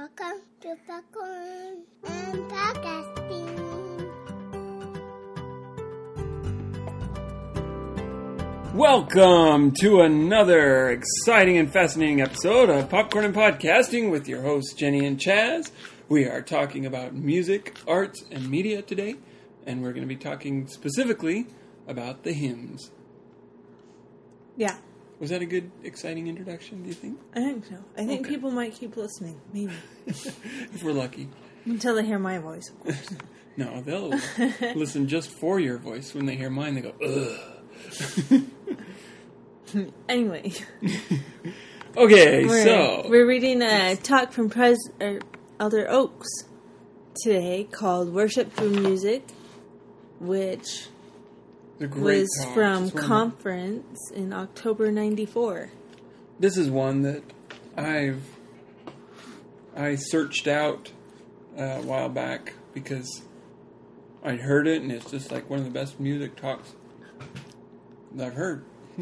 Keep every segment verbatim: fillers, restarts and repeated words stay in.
Welcome to Popcorn and Podcasting. Welcome to another exciting and fascinating episode of Popcorn and Podcasting with your hosts Jenny and Chaz. We are talking about music, arts, and media today, and we're going to be talking specifically about the hymns. Yeah. Was that a good, exciting introduction, do you think? I think so. I think Okay. people might keep listening, maybe. If we're lucky. Until they hear my voice, of course. No, they'll listen just for your voice. When they hear mine, they go, ugh. Anyway. Okay, We're, so... We're reading a talk from Pres- er, Elder Oaks today called Worship Through Music, which The great was talk. from It's one of conference in October ninety-four. This is one that I've I searched out uh, a while back because I'd heard it, and it's just like one of the best music talks that I've heard.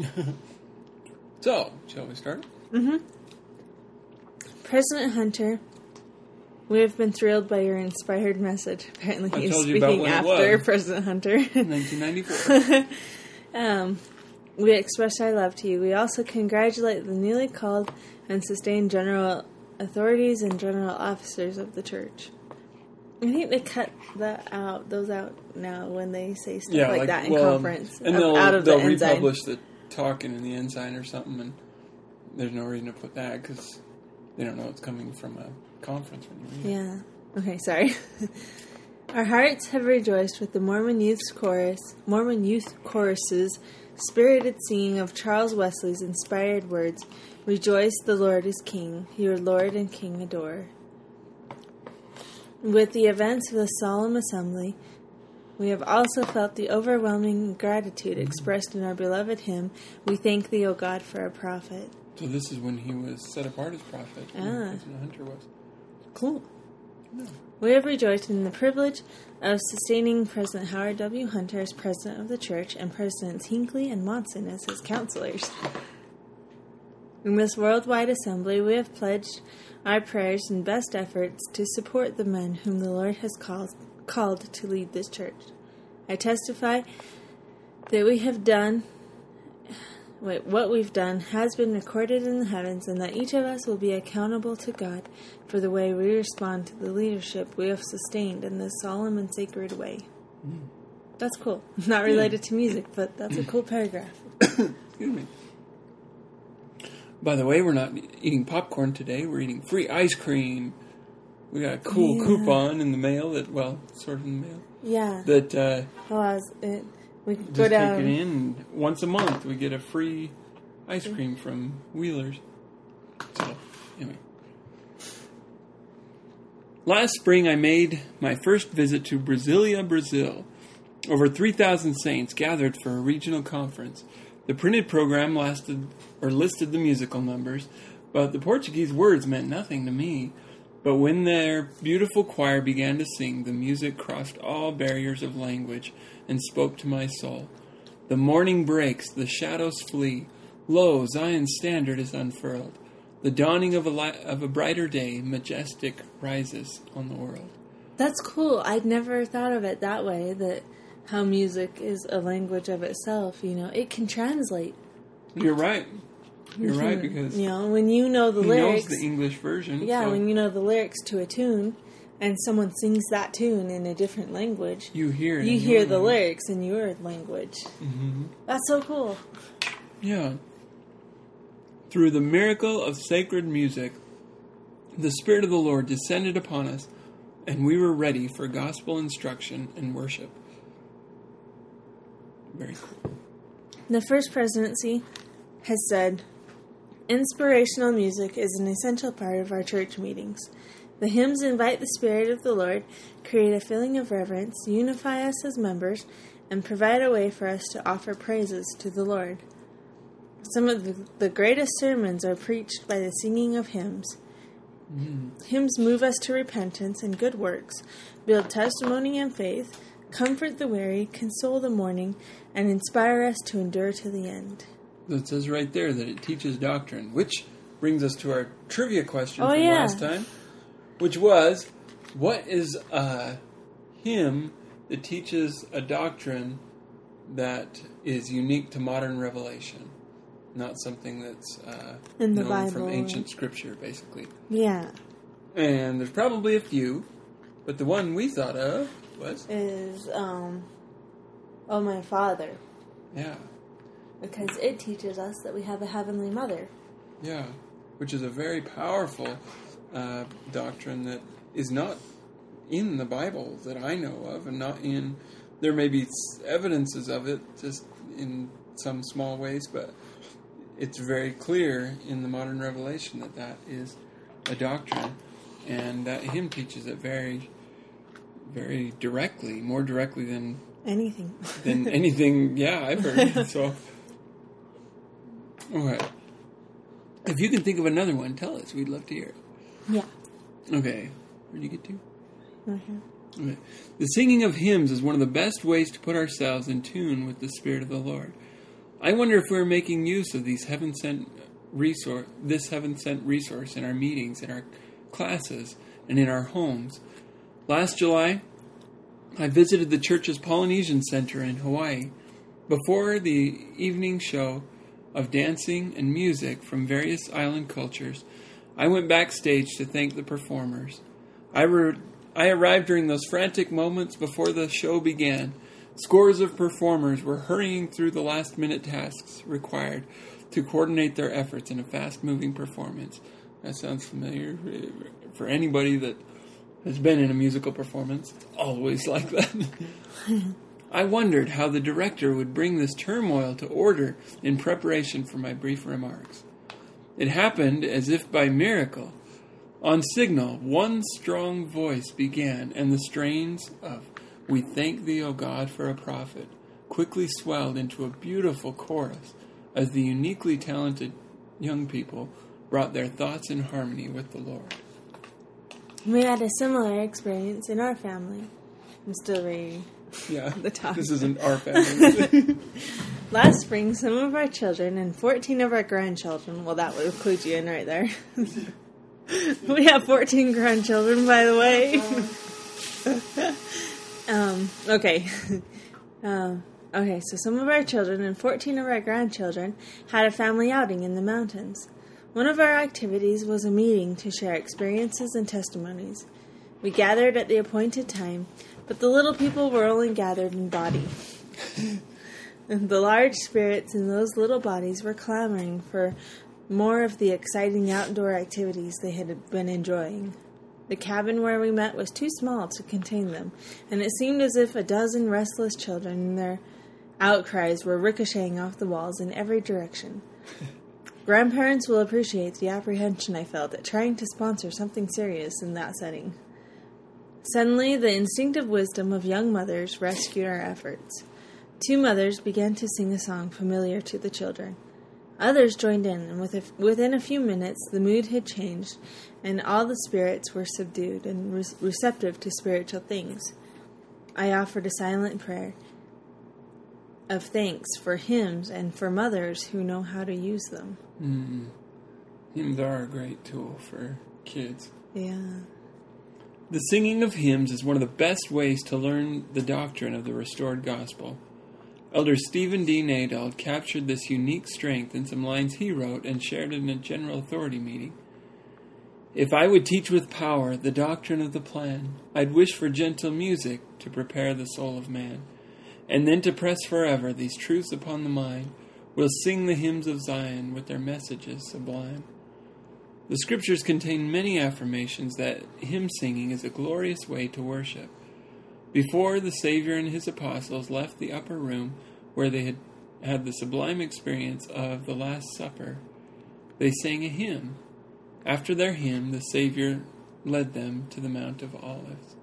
So, shall we start? Mm-hmm. President Hunter, we have been thrilled by your inspired message. Apparently, I he's told you about speaking when it after was. President Hunter. nineteen ninety-four. um, we express our love to you. We also congratulate the newly called and sustained general authorities and general officers of the church. I think they cut that out, those out now when they say stuff Yeah, like, like that in well, conference. and of- they'll out of they'll the ensign. republish the talking in the ensign or something, and there's no reason to put that because they don't know it's coming from a conference when you read it. Yeah. Okay, sorry. Our hearts have rejoiced with the Mormon Youth Chorus, Mormon Youth Chorus's spirited singing of Charles Wesley's inspired words, "Rejoice, the Lord is King, your Lord and King adore." With the events of the solemn assembly, we have also felt the overwhelming gratitude expressed in our beloved hymn, "We thank thee, O God, for a prophet." So this is when he was set apart as prophet. when Ah. President Hunter was. Cool. Yeah. We have rejoiced in the privilege of sustaining President Howard W. Hunter as president of the church and Presidents Hinckley and Monson as his counselors. In this worldwide assembly, we have pledged our prayers and best efforts to support the men whom the Lord has called, called to lead this church. I testify that we have done, wait, what we've done has been recorded in the heavens, and that each of us will be accountable to God for the way we respond to the leadership we have sustained in this solemn and sacred way. Mm. That's cool. Not related to music, but that's a cool paragraph. Excuse me. By the way, we're not eating popcorn today. We're eating free ice cream. We got a cool Yeah. coupon in the mail that, well, sort of in the mail. Yeah. That uh, Oh, I was, it, we could just go take down. it in, and once a month we get a free ice cream from Wheelers. So, anyway. Last spring I made my first visit to Brasilia, Brazil. Over three thousand saints gathered for a regional conference. The printed program lasted or listed the musical numbers, but the Portuguese words meant nothing to me. But when their beautiful choir began to sing, the music crossed all barriers of language and spoke to my soul. The morning breaks, the shadows flee. Lo, Zion's standard is unfurled. The dawning of a, li- of a brighter day, majestic, rises on the world. That's cool. I'd never thought of it that way, that how music is a language of itself, you know. It can translate. You're right. You're right, because You know, when you know the he lyrics. knows the English version. Yeah, so when you know the lyrics to a tune, and someone sings that tune in a different language, you hear it you in hear your the language. lyrics in your language. Mm-hmm. That's so cool. Yeah. Through the miracle of sacred music, the Spirit of the Lord descended upon us, and we were ready for gospel instruction and worship. Very cool. The First Presidency has said, inspirational music is an essential part of our church meetings. The hymns invite the Spirit of the Lord, create a feeling of reverence, unify us as members, and provide a way for us to offer praises to the Lord. Some of the, the greatest sermons are preached by the singing of hymns. Mm. Hymns move us to repentance and good works, build testimony and faith, comfort the weary, console the mourning, and inspire us to endure to the end. It says right there that it teaches doctrine, which brings us to our trivia question Oh, from yeah. last time. which was, what is a hymn that teaches a doctrine that is unique to modern revelation? Not something that's uh, in the known Bible from ancient scripture, basically. Yeah. And there's probably a few, but the one we thought of was... Is, um, Oh My Father. Yeah. Because it teaches us that we have a Heavenly Mother. Yeah, which is a very powerful uh, doctrine that is not in the Bible that I know of, and not in... There may be evidences of it, just in some small ways, but it's very clear in the modern revelation that that is a doctrine. And that hymn teaches it very, very directly, more directly than... Anything. than anything, yeah, I've heard. So, okay. If you can think of another one, tell us. We'd love to hear it. Yeah. Okay. Where did you get to? Okay. Okay. The singing of hymns is one of the best ways to put ourselves in tune with the Spirit of the Lord. I wonder if we're making use of these heaven-sent resource, this heaven-sent resource in our meetings, in our classes, and in our homes. Last July, I visited the church's Polynesian Center in Hawaii. Before the evening show of dancing and music from various island cultures, I went backstage to thank the performers. I, re- I arrived during those frantic moments before the show began. Scores of performers were hurrying through the last-minute tasks required to coordinate their efforts in a fast-moving performance. That sounds familiar for anybody that has been in a musical performance. It's always like that. I wondered how the director would bring this turmoil to order in preparation for my brief remarks. It happened as if by miracle. On signal, one strong voice began, and the strains of "We Thank Thee, O God, for a Prophet" quickly swelled into a beautiful chorus as the uniquely talented young people brought their thoughts in harmony with the Lord. We had a similar experience in our family. I'm still reading. Yeah, the top. This isn't our family. Last spring, some of our children and fourteen of our grandchildren, well, that would include you in right there. We have fourteen grandchildren, by the way. um, okay. um, okay, so some of our children and fourteen of our grandchildren had a family outing in the mountains. One of our activities was a meeting to share experiences and testimonies. We gathered at the appointed time, but the little people were only gathered in body. And the large spirits in those little bodies were clamoring for more of the exciting outdoor activities they had been enjoying. The cabin where we met was too small to contain them, and it seemed as if a dozen restless children and their outcries were ricocheting off the walls in every direction. Grandparents will appreciate the apprehension I felt at trying to sponsor something serious in that setting. Suddenly, the instinctive wisdom of young mothers rescued our efforts. Two mothers began to sing a song familiar to the children. Others joined in, and with a, within a few minutes, the mood had changed, and all the spirits were subdued and re- receptive to spiritual things. I offered a silent prayer of thanks for hymns and for mothers who know how to use them. Mm. Hymns are a great tool for kids. Yeah. The singing of hymns is one of the best ways to learn the doctrine of the restored gospel. Elder Stephen D. Nadal captured this unique strength in some lines he wrote and shared in a general authority meeting. If I would teach with power the doctrine of the plan, I'd wish for gentle music to prepare the soul of man. And then to press forever these truths upon the mind, we'll sing the hymns of Zion with their messages sublime. The scriptures contain many affirmations that hymn singing is a glorious way to worship. Before the Savior and his apostles left the upper room where they had had the sublime experience of the Last Supper, they sang a hymn. After their hymn, the Savior led them to the Mount of Olives.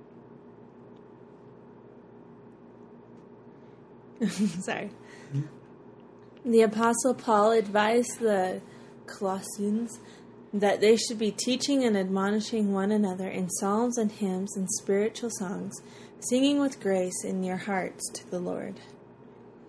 Sorry. The Apostle Paul advised the Colossians that they should be teaching and admonishing one another in psalms and hymns and spiritual songs, singing with grace in your hearts to the Lord.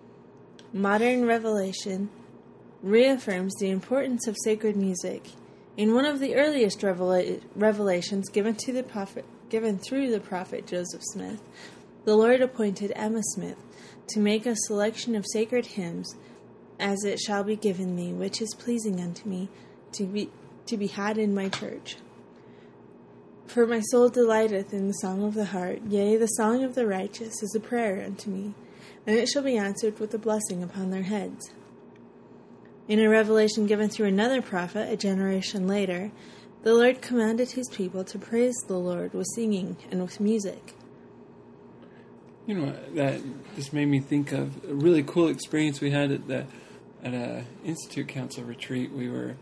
Modern revelation reaffirms the importance of sacred music. In one of the earliest revela- revelations given to the prophet, given through the prophet Joseph Smith, the Lord appointed Emma Smith to make a selection of sacred hymns, as it shall be given thee, which is pleasing unto me, to be to be had in my church. For my soul delighteth in the song of the heart, yea, the song of the righteous is a prayer unto me, and it shall be answered with a blessing upon their heads. In a revelation given through another prophet a generation later, the Lord commanded his people to praise the Lord with singing and with music. You know, that just made me think of a really cool experience we had at the at a Institute Council retreat. We were,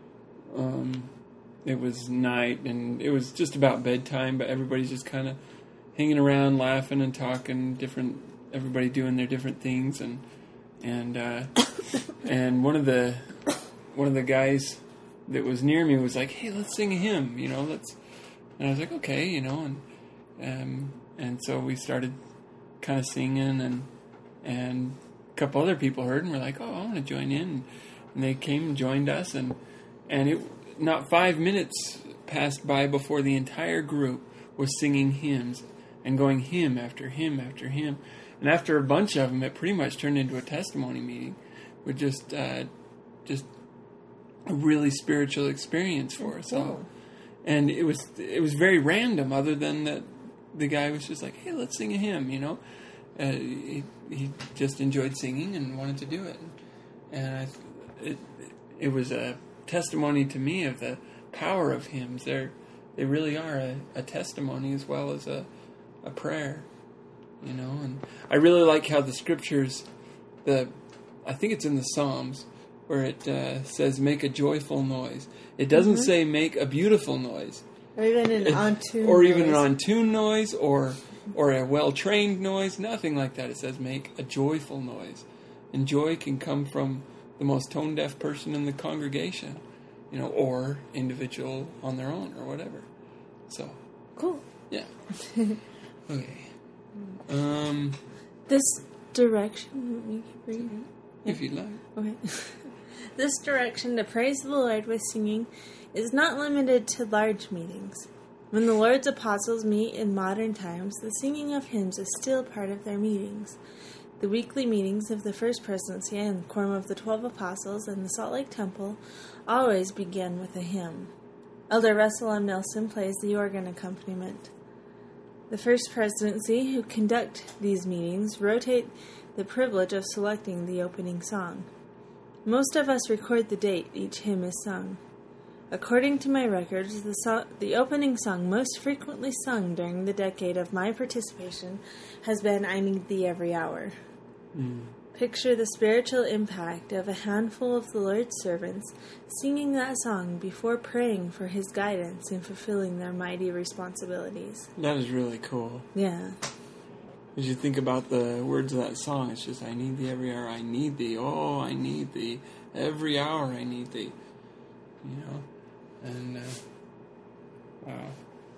um, it was night, and it was just about bedtime, but everybody's just kind of hanging around, laughing and talking, different, everybody doing their different things, and and uh, and one of the one of the guys that was near me was like, "Hey, let's sing a hymn," you know, let's. And I was like, "Okay," you know, and um, and so we started kind of singing, and and a couple other people heard and were like, "Oh, I want to join in," and they came and joined us, and and it not five minutes passed by before the entire group was singing hymns and going hymn after hymn after hymn, and after a bunch of them, it pretty much turned into a testimony meeting with just uh, just a really spiritual experience for us all, and it was it was very random, other than that. The guy was just like, "Hey, let's sing a hymn," you know. Uh, he, he just enjoyed singing and wanted to do it, and I, it it was a testimony to me of the power of hymns. They're they really are a, a testimony as well as a a prayer, you know. And I really like how the scriptures, the I think it's in the Psalms, where it uh, says, "Make a joyful noise." It doesn't mm-hmm. say "make a beautiful noise." Or even an on-tune Or noise. even an on-tune noise, or or a well-trained noise. Nothing like that. It says make a joyful noise. And joy can come from the most tone-deaf person in the congregation, you know, or individual on their own, or whatever. So. Cool. Yeah. Okay. Um. This direction, let me keep reading. If you'd like. Okay. This direction to praise the Lord with singing is not limited to large meetings. When the Lord's apostles meet in modern times, the singing of hymns is still part of their meetings. The weekly meetings of the First Presidency and Quorum of the Twelve Apostles and the Salt Lake Temple always begin with a hymn. Elder Russell M. Nelson plays the organ accompaniment. The First Presidency, who conduct these meetings, rotate the privilege of selecting the opening song. Most of us record the date each hymn is sung. According to my records, the, so- the opening song most frequently sung during the decade of my participation has been "I Need Thee Every Hour." Mm. Picture the spiritual impact of a handful of the Lord's servants singing that song before praying for His guidance in fulfilling their mighty responsibilities. That is really cool. Yeah. As you think about the words of that song, it's just, "I need thee every hour, I need thee, oh, I need thee, every hour I need thee," you know, and, uh, wow.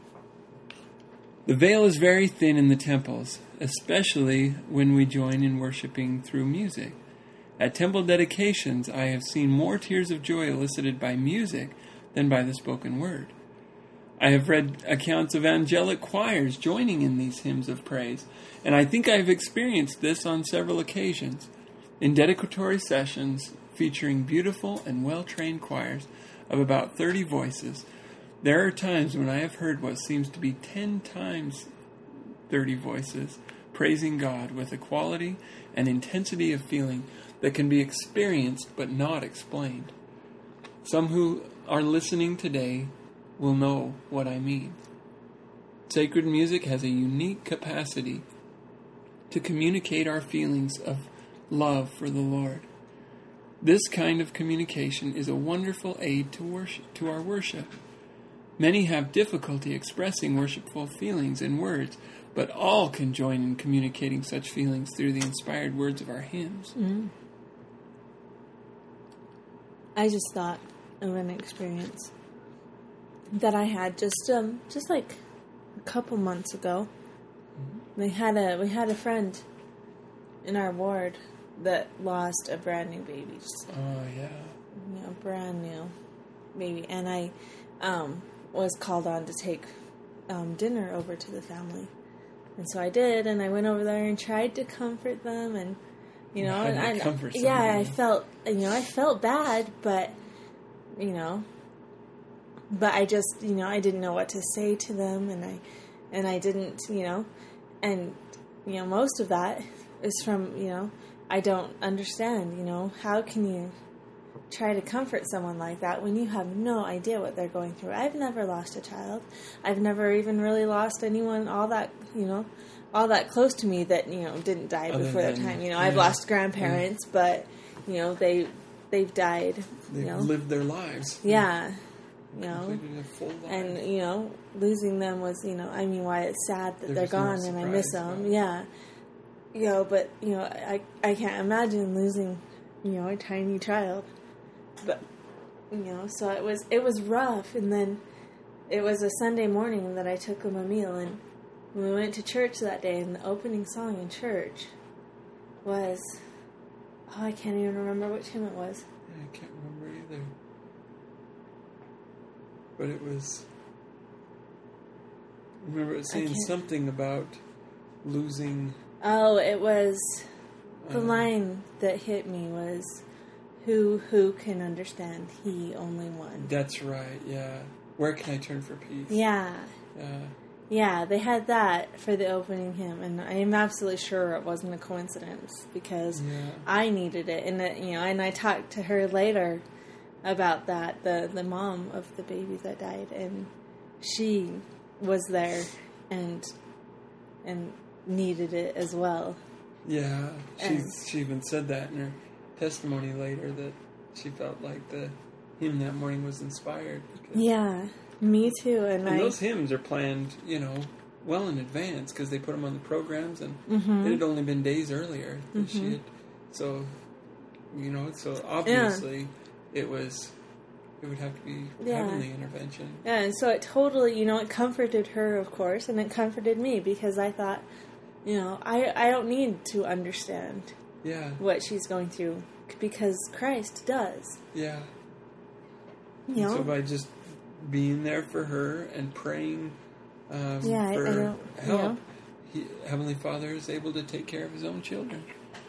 The veil is very thin in the temples, especially when we join in worshiping through music. At temple dedications, I have seen more tears of joy elicited by music than by the spoken word. I have read accounts of angelic choirs joining in these hymns of praise, and I think I have experienced this on several occasions. In dedicatory sessions featuring beautiful and well-trained choirs of about thirty voices, there are times when I have heard what seems to be ten times thirty voices praising God with a quality and intensity of feeling that can be experienced but not explained. Some who are listening today will know what I mean. Sacred music has a unique capacity to communicate our feelings of love for the Lord. This kind of communication is a wonderful aid to worship, to our worship. Many have difficulty expressing worshipful feelings in words, but all can join in communicating such feelings through the inspired words of our hymns. Mm. I just thought of an experience that I had just um just like a couple months ago. Mm-hmm. We had a we had a friend in our ward that lost a brand new baby. Just, oh yeah. You know, brand new. baby, and I um, was called on to take um, dinner over to the family. And so I did, and I went over there and tried to comfort them, and, you know, How and did you I, comfort yeah, somebody? I felt, you know, I felt bad, but, you know, but I just, you know, I didn't know what to say to them, and I, and I didn't, you know, and, you know, most of that is from, you know, I don't understand, you know, how can you try to comfort someone like that when you have no idea what they're going through? I've never lost a child. I've never even really lost anyone all that, you know, all that close to me that, you know, didn't die Other before their than- time. You know, yeah. I've lost grandparents, yeah. but, you know, they, they've died, They've you know. lived their lives. Yeah. You know, Completed a full life. and, you know, losing them was, you know, I mean, why it's sad that There they're was no gone and I miss surprise them. about it. Yeah. You know, but, you know, I, I can't imagine losing, you know, a tiny child. But, you know, so it was, it was rough. And then it was a Sunday morning that I took them a meal, and we went to church that day, and the opening song in church was, oh, I can't even remember which hymn it was. Yeah, I can't remember either. But it was... I remember it saying can't- something about losing... Oh, it was, the uh, line that hit me was, who, who can understand? He, only one. That's right, yeah. Where can I turn for peace? Yeah. Yeah. Yeah, they had that for the opening hymn, and I am absolutely sure it wasn't a coincidence, because Yeah. I needed it, and it, you know, and I talked to her later about that, the the mom of the baby that died, and she was there and and needed it as well. Yeah. She, And- she even said that in her testimony later, that she felt like the hymn that morning was inspired. Because, Yeah, me too, and, and I. those hymns are planned, you know, well in advance, because they put them on the programs, and Mhm. it had only been days earlier that Mhm. she had. So, you know, so obviously it was, it would have to be Yeah. heavenly intervention. Yeah, and so it totally, you know, it comforted her, of course, and it comforted me, because I thought, you know, I, I don't need to understand Yeah, what she's going through, because Christ does. yeah. You know? So by just being there for her and praying um, Yeah, I- for I don't- you help, know. he, Heavenly Father is able to take care of His own children.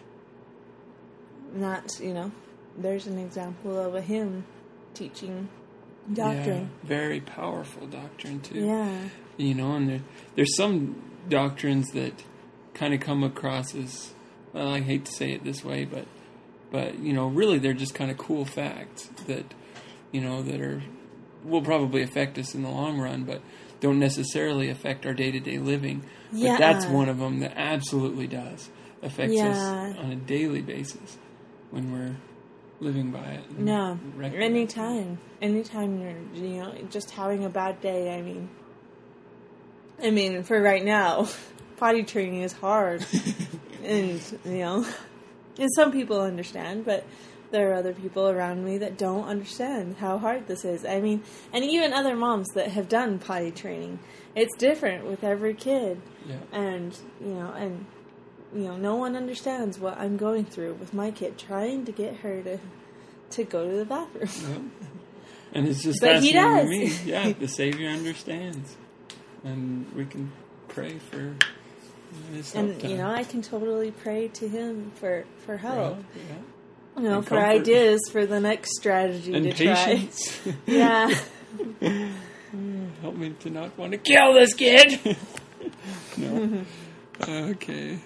Not, you know, there's an example of a hymn teaching doctrine. Yeah, very powerful doctrine too. Yeah. You know, and there, there's some doctrines that kind of come across as, well, I hate to say it this way, but, but you know, really they're just kind of cool facts that, you know, that are, will probably affect us in the long run, but don't necessarily affect our day-to-day living. Yeah. But that's one of them that absolutely does affect Yeah. us on a daily basis when we're living by it. and No. recognizing it. Anytime. Anytime you're, you know, just having a bad day, I mean. I mean, for right now, potty training is hard. And, you know, and some people understand, but there are other people around me that don't understand how hard this is. I mean, and even other moms that have done potty training. It's different with every kid. Yeah. And, you know, and, you know, no one understands what I'm going through with my kid, trying to get her to to go to the bathroom. Yeah. And it's just But he fascinating does. to me. Yeah, the Savior understands. And we can pray for his help And, time. you know, I can totally pray to him for, for help. Well, yeah. You know, And for comfort. ideas for the next strategy And to patience. try. Yeah. Help me to not want to kill this kid. No. Okay.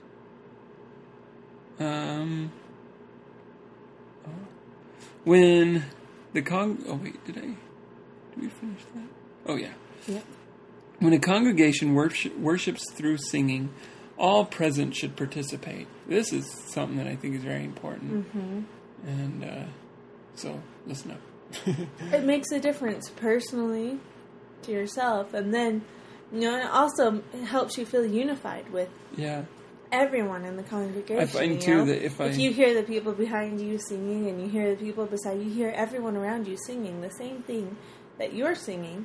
Um. oh. When the con oh wait, did I? Did we finish that? Oh yeah. Yep. When a congregation worship, worships through singing, all present should participate. This is something that I think is very important. Mm-hmm. And uh, so, listen up. It makes a difference personally to yourself, and then, you know, it also helps you feel unified with Yeah. everyone in the congregation. I find you too know? that if I- you hear the people behind you singing, and you hear the people beside you, you hear everyone around you singing the same thing that you're singing,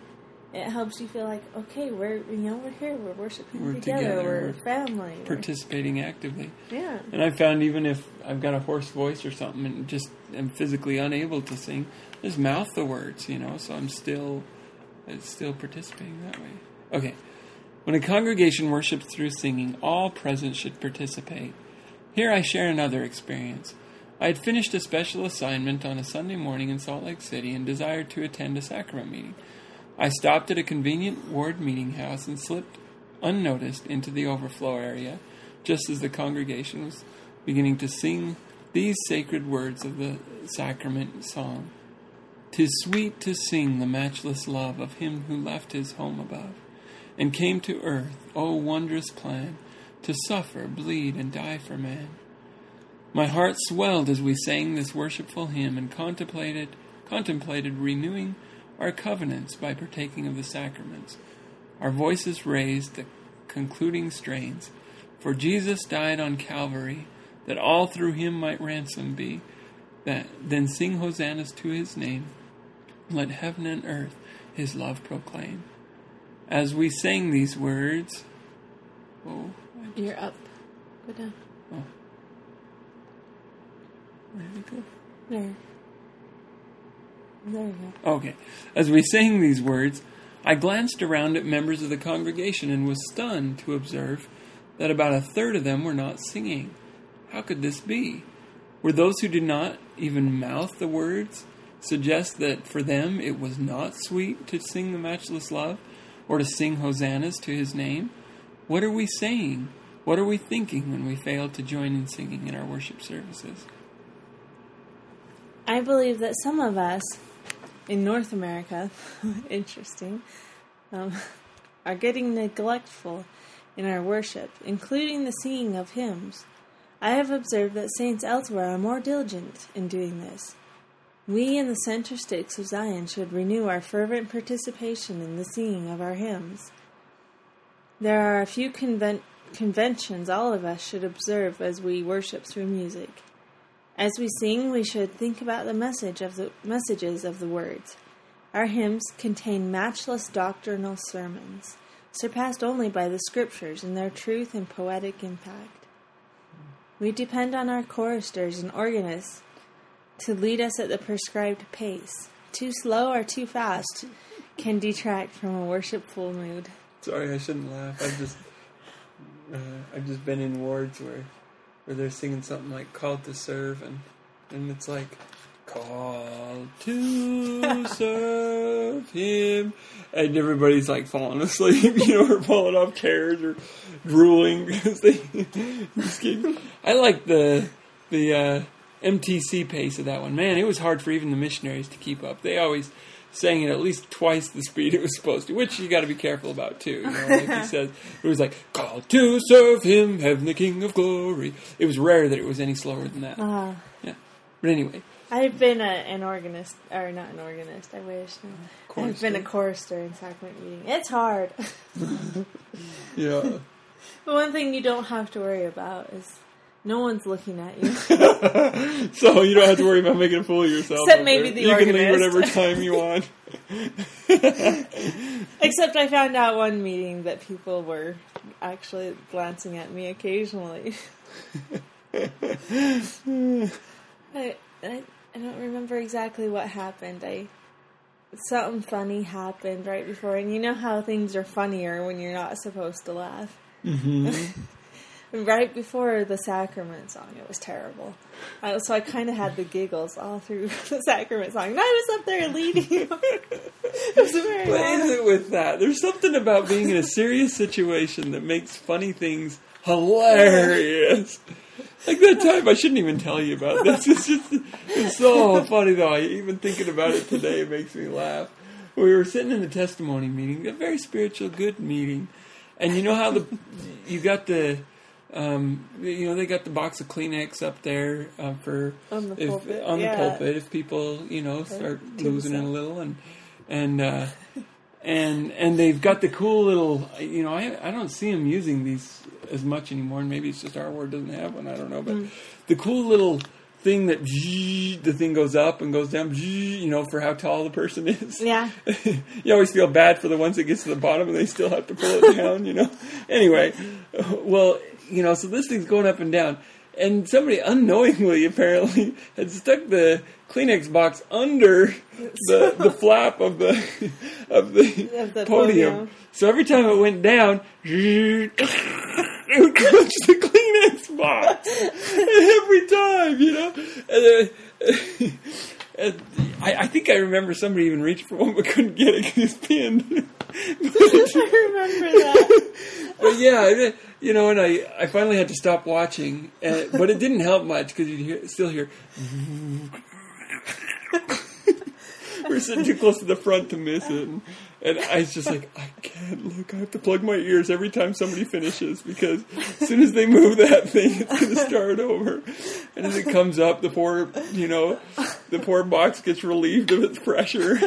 it helps you feel like, okay, we're you know we're here, we're worshiping We're together, together, we're, we're family, participating actively. we're, yeah. And I found even if I've got a hoarse voice or something and just am physically unable to sing, just mouth the words, you know, so I'm still, it's still participating that way. Okay. When a congregation worships through singing, all present should participate. Here I share another experience. I had finished a special assignment on a Sunday morning in Salt Lake City and desired to attend a sacrament meeting. I stopped at a convenient ward meeting house and slipped unnoticed into the overflow area, just as the congregation was beginning to sing these sacred words of the sacrament song. "'Tis sweet to sing the matchless love of him who left his home above, and came to earth, oh wondrous plan, to suffer, bleed, and die for man." My heart swelled as we sang this worshipful hymn and contemplated contemplated renewing our covenants by partaking of the sacraments. Our voices raised the concluding strains, "For Jesus died on Calvary, that all through him might ransom be. That then sing hosannas to his name. Let heaven and earth his love proclaim." As we sang these words, oh, You're up. Go down. oh, where did it go? There. There you go. Okay. As we sang these words, I glanced around at members of the congregation and was stunned to observe that about a third of them were not singing. How could this be? Were those who did not even mouth the words suggest that for them it was not sweet to sing the matchless love or to sing hosannas to his name? What are we saying? What are we thinking when we fail to join in singing in our worship services? I believe that some of us in North America, interesting, um, are getting neglectful in our worship, including the singing of hymns. I have observed that saints elsewhere are more diligent in doing this. We in the center sticks of Zion should renew our fervent participation in the singing of our hymns. There are a few conven- conventions all of us should observe as we worship through music. As we sing, we should think about the message of the messages of the words. Our hymns contain matchless doctrinal sermons, surpassed only by the scriptures in their truth and poetic impact. We depend on our choristers and organists to lead us at the prescribed pace. Too slow or too fast can detract from a worshipful mood. Sorry, I shouldn't laugh. I've just, uh, I've just been in wards where, where they're singing something like "Called to Serve," and and it's like, "Called to serve Him," and everybody's like falling asleep, you know, or falling off chairs or drooling because they just keep. I like the the uh, M T C pace of that one. Man, it was hard for even the missionaries to keep up. They always sang it at least twice the speed it was supposed to, which you got to be careful about too. You know, like he says, it was like, "Called to serve Him, heaven the King of Glory." It was rare that it was any slower than that. Uh, Yeah, but anyway, I've been a, an organist, or not an organist, I wish. No. Chorister. I've been a chorister in sacrament meeting. It's hard. yeah. The one thing you don't have to worry about is no one's looking at you. So you don't have to worry about making a fool of yourself. Except up maybe there. the You can leave organist. whatever time you want. Except I found out one meeting that people were actually glancing at me occasionally. I, I I don't remember exactly what happened. I something funny happened right before, and you know how things are funnier when you're not supposed to laugh. Mm-hmm. Right before the sacrament song, it was terrible. Uh, so I kind of had the giggles all through the sacrament song. And I was up there leading. It was very What loud. is it with that? There's something about being in a serious situation that makes funny things hilarious. Like that time, I shouldn't even tell you about this. It's just, it's so funny though. I, even thinking about it today, it makes me laugh. We were sitting in a testimony meeting, a very spiritual, good meeting, and you know how the you got the. Um, you know, they got the box of Kleenex up there uh, for On the if, pulpit, on yeah. the pulpit if people, you know, start do losing it a so. little, and and uh, and and they've got the cool little, you know, I I don't see them using these as much anymore, and maybe it's just our ward doesn't have one, I don't know, but Mm. the cool little thing that the thing goes up and goes down, you know, for how tall the person is. Yeah. You always feel bad for the ones that get to the bottom and they still have to pull it down, you know. Anyway, well, you know, so this thing's going up and down. And somebody unknowingly, apparently, had stuck the Kleenex box under the the flap of the of the, Of the podium. podium. So every time it went down, it would clutch the Kleenex box. Every time, you know. And, uh, and I, I think I remember somebody even reached for one but couldn't get it because it's pinned. I remember that. But yeah, you know, and I, I finally had to stop watching, and, but it didn't help much because you'd hear, still hear. We're sitting too close to the front to miss it, and, and I was just like, I can't look. I have to plug my ears every time somebody finishes because as soon as they move that thing, it's going to start over. And as it comes up, the poor, you know, the poor box gets relieved of its pressure.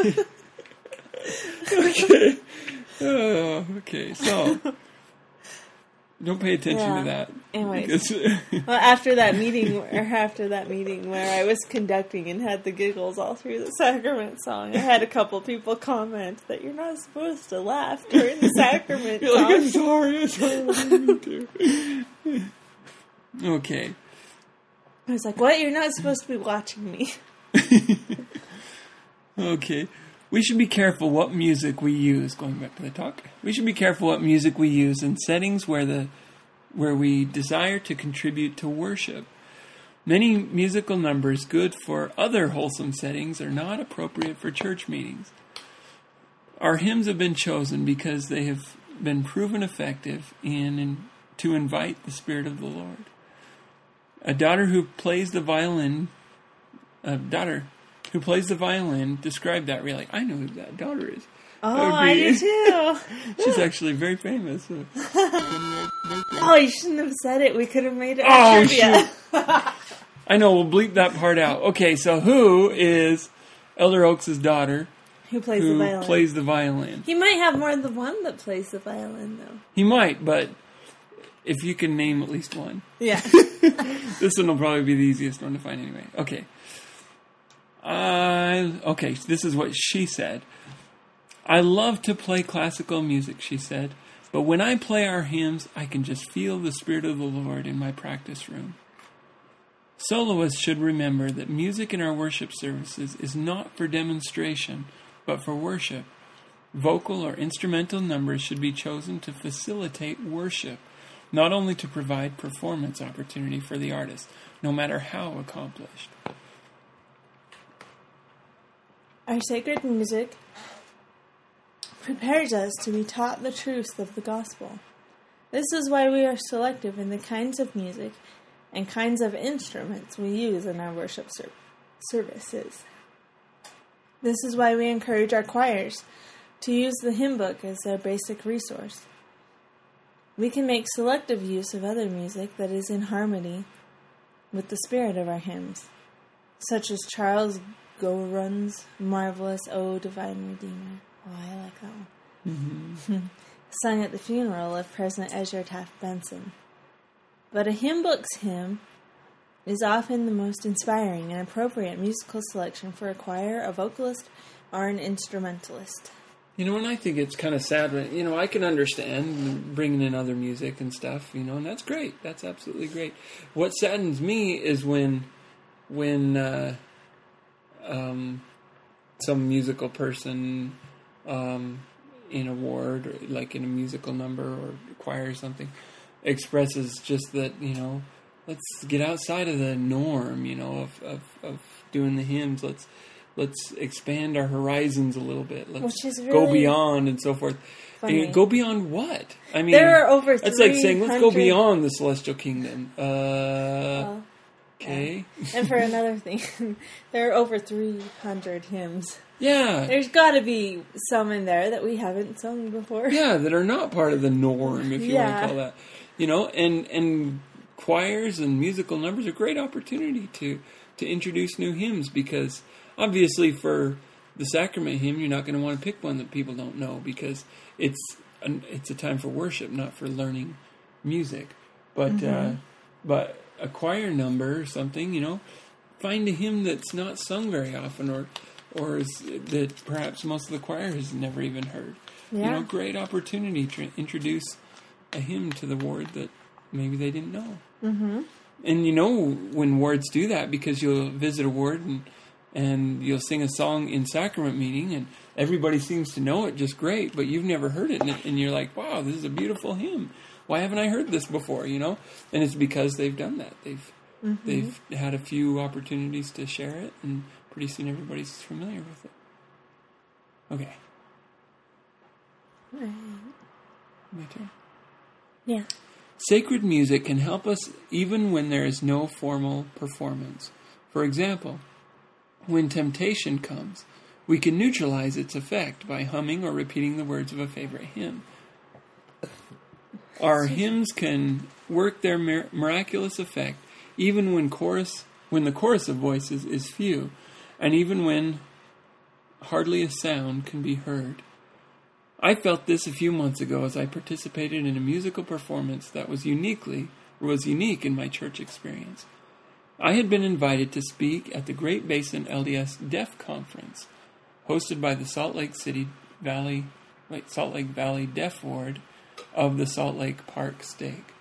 Okay. Oh, okay, so don't pay attention Yeah. to that. Anyways. Because- Well, after that meeting, or after that meeting where I was conducting and had the giggles all through the sacrament song, I had a couple people comment that you're not supposed to laugh during the sacrament You're like, I'm song. sorry, I'm sorry, I didn't mean to. Okay. I was like, what? You're not supposed to be watching me. Okay. We should be careful what music we use, going back to the talk. We should be careful what music we use in settings where the where we desire to contribute to worship. Many musical numbers good for other wholesome settings are not appropriate for church meetings. Our hymns have been chosen because they have been proven effective in, in to invite the Spirit of the Lord. A daughter who plays the violin, a daughter who plays the violin, described that really. I know who that daughter is. Oh, That would I be- do too. She's actually very famous. Oh, you shouldn't have said it. We could have made it Oh, trivia. I know, we'll bleep that part out. Okay, so who is Elder Oaks' daughter Who plays the who violin? plays the violin? He might have more than one that plays the violin, though. He might, but if you can name at least one. Yeah. This one will probably be the easiest one to find anyway. Okay. Uh, okay, so this is what she said. I love to play classical music, she said, but when I play our hymns, I can just feel the Spirit of the Lord in my practice room. Soloists should remember that music in our worship services is not for demonstration, but for worship. Vocal or instrumental numbers should be chosen to facilitate worship, not only to provide performance opportunity for the artist, no matter how accomplished. Our sacred music prepares us to be taught the truth of the gospel. This is why we are selective in the kinds of music and kinds of instruments we use in our worship ser- services. This is why we encourage our choirs to use the hymn book as their basic resource. We can make selective use of other music that is in harmony with the spirit of our hymns, such as Charles Gorun's marvelous O Divine Redeemer. Oh, I like that one. Mm-hmm. Sung at the funeral of President Ezra Taft Benson. But a hymn book's hymn is often the most inspiring and appropriate musical selection for a choir, a vocalist, or an instrumentalist. You know, and I think it's kind of sad when, you know, I can understand bringing in other music and stuff, you know, and that's great. That's absolutely great. What saddens me is when, when, uh, um, some musical person, um, in a ward, or like in a musical number or choir or something, expresses just that, you know, let's get outside of the norm, you know, of, of, of doing the hymns. Let's, let's expand our horizons a little bit. Let's Which is go really beyond and so forth. funny. And go beyond what? I mean, There are over that's like saying, let's go three hundred beyond the celestial kingdom. Uh, Well, okay. and for another thing, there are over three hundred hymns. Yeah. There's got to be some in there that we haven't sung before. Yeah, that are not part of the norm, if you want Yeah. to call that. You know, and and choirs and musical numbers are a great opportunity to, to introduce new hymns, because obviously for the sacrament hymn, you're not going to want to pick one that people don't know, because it's an, it's a time for worship, not for learning music. But Mm-hmm. uh, but a choir number or something, you know, find a hymn that's not sung very often, or or is, that perhaps most of the choir has never even heard. Yeah. You know, great opportunity to introduce a hymn to the ward that maybe they didn't know. Mm-hmm. And you know when wards do that, because you'll visit a ward and and you'll sing a song in sacrament meeting, and everybody seems to know it just great, but you've never heard it, and, and you're like, wow, this is a beautiful hymn. Why haven't I heard this before, you know? And it's because they've done that. They've mm-hmm. they've had a few opportunities to share it, and pretty soon everybody's familiar with it. Okay. Right. My turn. Yeah. Sacred music can help us even when there is no formal performance. For example, when temptation comes, we can neutralize its effect by humming or repeating the words of a favorite hymn. Our hymns can work their mir- miraculous effect even when chorus, when the chorus of voices is few, and even when hardly a sound can be heard. I felt this a few months ago as I participated in a musical performance that was uniquely was unique in my church experience. I had been invited to speak at the Great Basin L D S Deaf Conference, hosted by the Salt Lake City Valley, wait, Salt Lake Valley Deaf Ward of the Salt Lake Park Stake.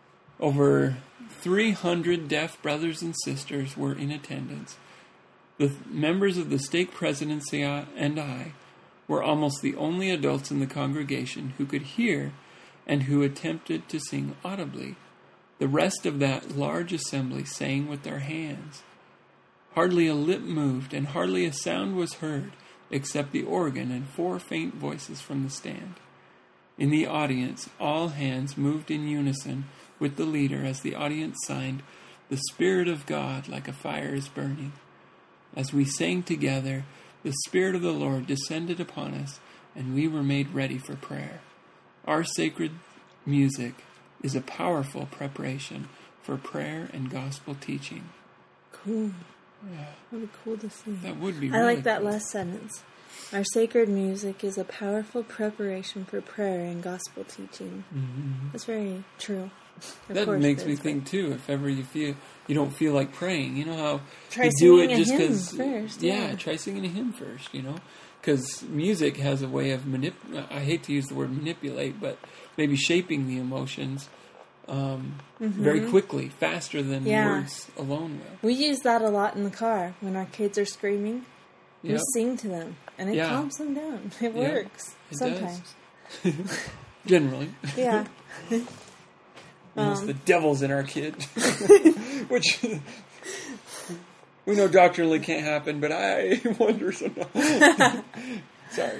Over three hundred deaf brothers and sisters were in attendance. The th- members of the stake presidency and I were almost the only adults in the congregation who could hear and who attempted to sing audibly. The rest of that large assembly sang with their hands. Hardly a lip moved, and hardly a sound was heard, except the organ and four faint voices from the stand. In the audience, all hands moved in unison with the leader as the audience signed, "The Spirit of God like a fire is burning." As we sang together, the Spirit of the Lord descended upon us, and we were made ready for prayer. Our sacred music is a powerful preparation for prayer and gospel teaching. Cool. Yeah. That would be cool to see. That would be I really like that cool. last sentence. Our sacred music is a powerful preparation for prayer and gospel teaching. Mm-hmm. That's very true. Of That course makes it me is, think too. If ever you feel you don't feel like praying, you know how Try you do singing it a just hymn because. first, Yeah, yeah. try singing a hymn first. You know, because music has a way of manip. I hate to use the word manipulate, but maybe shaping the emotions um, Mm-hmm. very quickly, faster than Yeah. words alone will. We use that a lot in the car when our kids are screaming. We Yep. sing to them, and it Yeah. calms them down. It Yeah, works it sometimes. does. Generally. Yeah. Unless Um, the devil's in our kid. Which we know doctrinally can't happen, but I wonder sometimes. Sorry.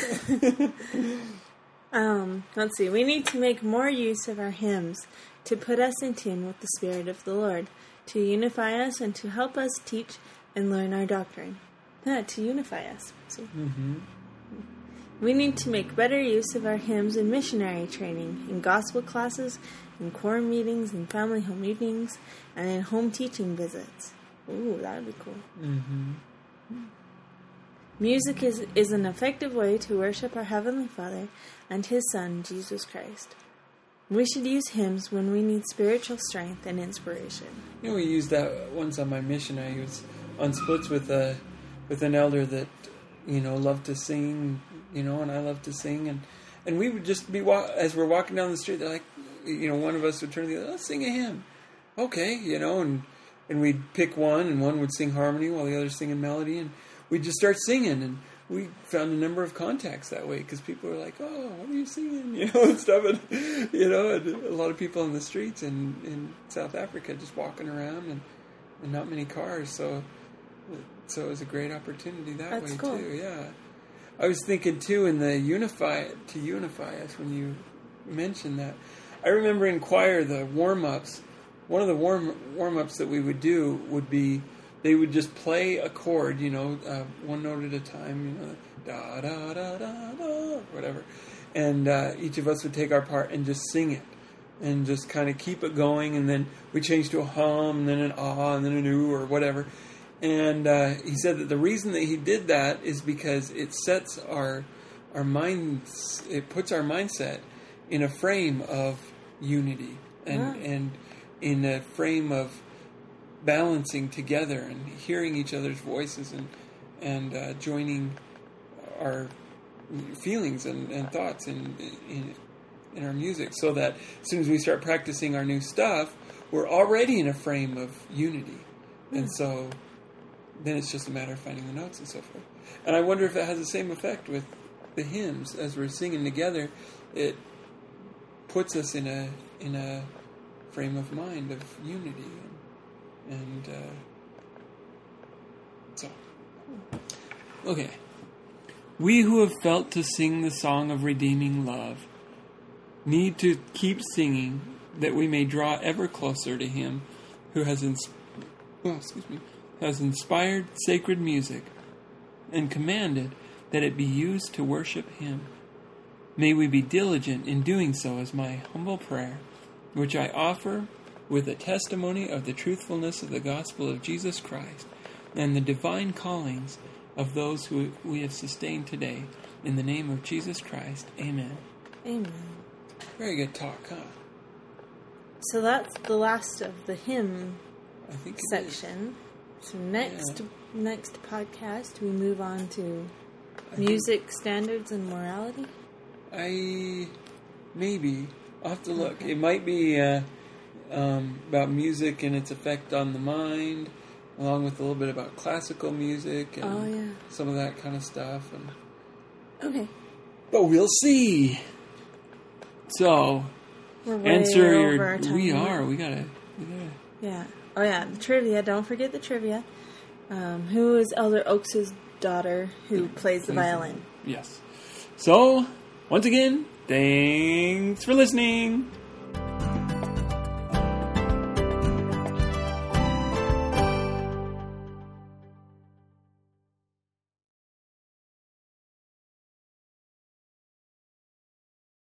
Um, let's see. We need to make more use of our hymns to put us in tune with the Spirit of the Lord, to unify us and to help us teach and learn our doctrine. Yeah, to unify us. See? Mm-hmm. We need to make better use of our hymns in missionary training, in gospel classes, in quorum meetings, in family home meetings, and in home teaching visits. Ooh, that would be cool. Mm-hmm. Music is, is an effective way to worship our Heavenly Father and His Son, Jesus Christ. We should use hymns when we need spiritual strength and inspiration. You know, we used that once on my mission. I was on splits with a with an elder that, you know, loved to sing, you know, and I love to sing, and and we would just be walk, as we're walking down the street, they're like, you know, one of us would turn to the other, let's sing a hymn. Okay, you know, and and we'd pick one, and one would sing harmony while the other's singing melody, and we'd just start singing, and we found a number of contacts that way, because people were like, oh, what are you singing, you know, and stuff, and, you know, and a lot of people on the streets in, in South Africa just walking around, and, and not many cars, so so it was a great opportunity that That's way, cool. too, yeah. I was thinking, too, in the unify, to unify us, when you mentioned that, I remember in choir, the warm-ups, one of the warm, warm-ups that we would do would be, they would just play a chord, you know, uh, one note at a time, you know, da da da da da, whatever. And uh, each of us would take our part and just sing it, and just kind of keep it going. And then we changed to a hum, and then an ah, and then an ooh, or whatever. And uh, he said that the reason that he did that is because it sets our our minds, it puts our mindset in a frame of unity, and Yeah. and in a frame of balancing together and hearing each other's voices and and uh, joining our feelings and, and thoughts in, in in our music, so that as soon as we start practicing our new stuff, we're already in a frame of unity. Mm. And so then it's just a matter of finding the notes and so forth. And I wonder if it has the same effect with the hymns. As we're singing together, it puts us in a in a frame of mind of unity. And, and uh, so, okay. We who have felt to sing the song of redeeming love need to keep singing, that we may draw ever closer to Him who has, ins- oh, excuse me, has inspired sacred music and commanded that it be used to worship Him. May we be diligent in doing so, is my humble prayer, which I offer with a testimony of the truthfulness of the gospel of Jesus Christ and the divine callings of those who we have sustained today. In the name of Jesus Christ, amen. Amen. Very good talk, huh? So that's the last of the hymn I think it section. is. So next Yeah. next podcast we move on to music standards and morality. I maybe I'll have to look. It might be uh, um, about music and its effect on the mind, along with a little bit about classical music and Oh, yeah. some of that kind of stuff. And Okay. but we'll see. So We're way answer over your. our time We limit. are. We gotta. We gotta. Yeah. Oh yeah, the trivia. Don't forget the trivia. Um, who is Elder Oaks' daughter who plays the violin? Yes. So once again, thanks for listening.